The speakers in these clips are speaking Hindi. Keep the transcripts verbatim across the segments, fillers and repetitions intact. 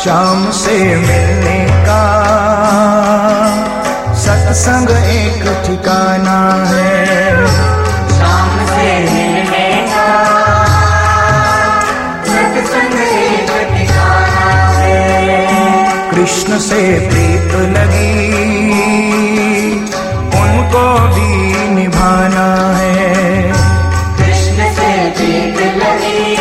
शाम से मिलने का सत्संग एक ठिकाना है। शाम से मिलने का सत्संग एक ठिकाना है। कृष्ण से प्रीत लगी उनको भी निभाना है। कृष्ण से प्रीत लगी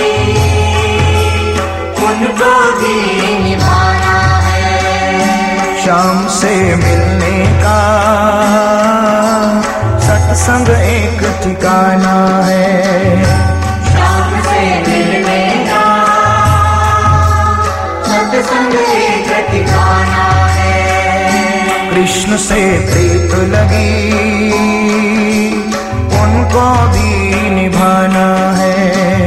उनको भी निभाना है। शाम से मिलने का सत्संग एक ठिकाना है। शाम से मिलने का सत्संग एक ठिकाना है। कृष्ण से प्रीत लगी उनको भी निभाना है।